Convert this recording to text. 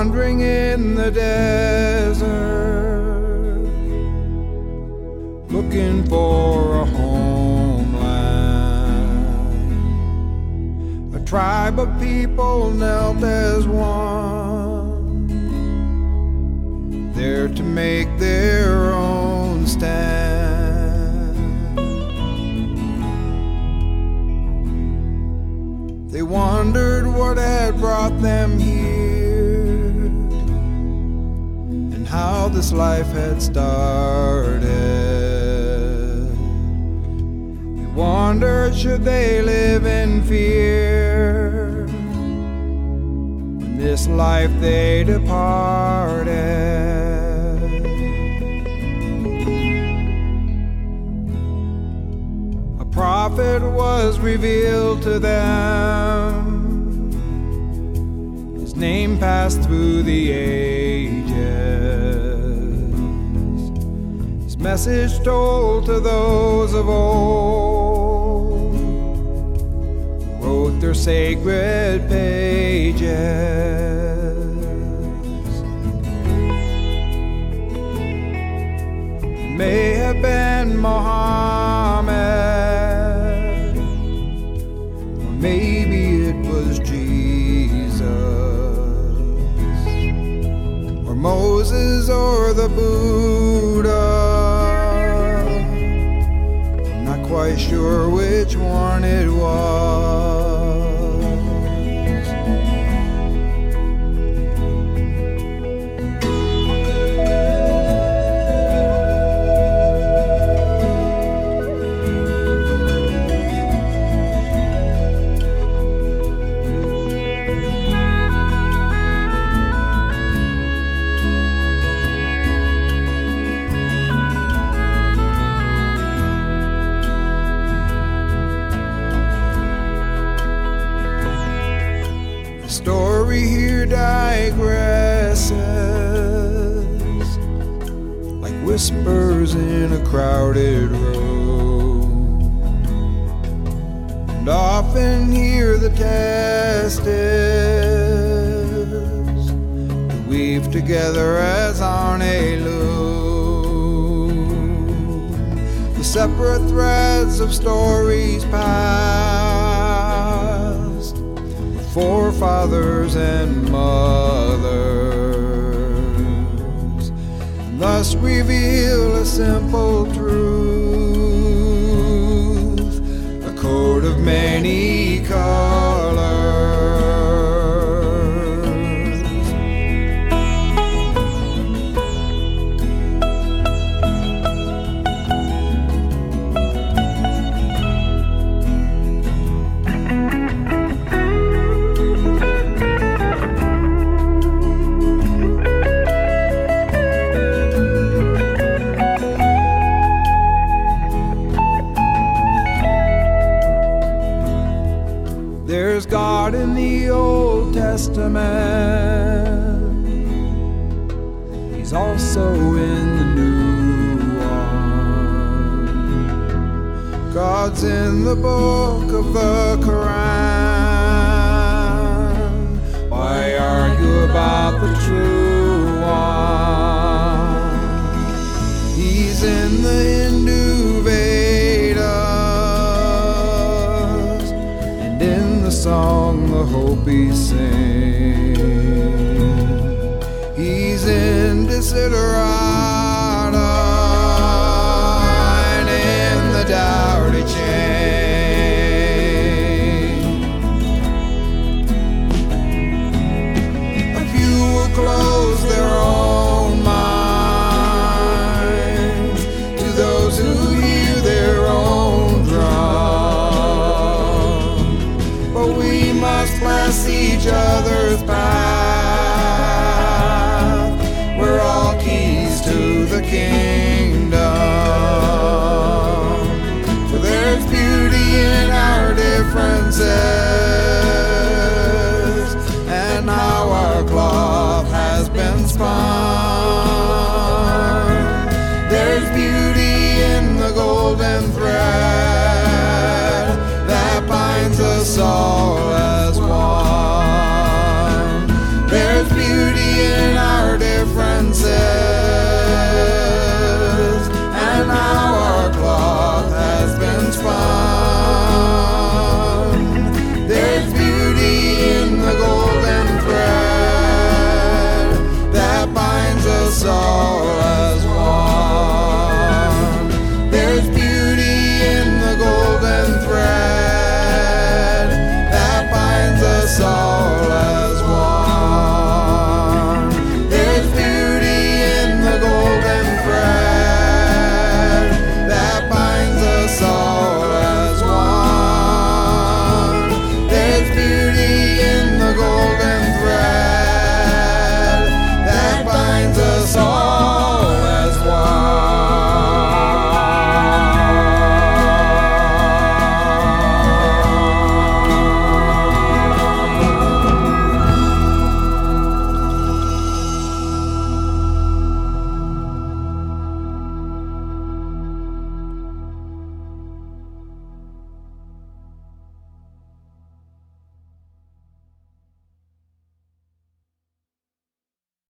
wandering in the desert, looking for a homeland. A tribe of people knelt as one, there to make their own stand. They wondered what had brought them here, and how this life had started. They wondered, should they live in fear when this life they departed. A prophet was revealed to them, his name passed through the ages, his message told to those of old who wrote their sacred pages. It may have been Muhammad, or maybe it was Jesus, or Moses, or the Buddha. I'm not quite sure which one it was. The story here digresses like whispers in a crowded room, and often here the test is to weave together as on a loom the separate threads of stories past, forefathers and mothers, and thus reveal a simple truth, a code of many colors. There's God in the Old Testament, He's also in the New one. God's in the book of the Quran. Why argue about the true one? He's in the Hindu Vedas, and in the song the Hopis sing. He's in Desiderata, and in the Dowry Chain. A few will close their own minds to those who hear their own drum, but we must bless each other's path. We're all keys to the kingdom, for there's beauty in our differences, and how our cloth has been spun.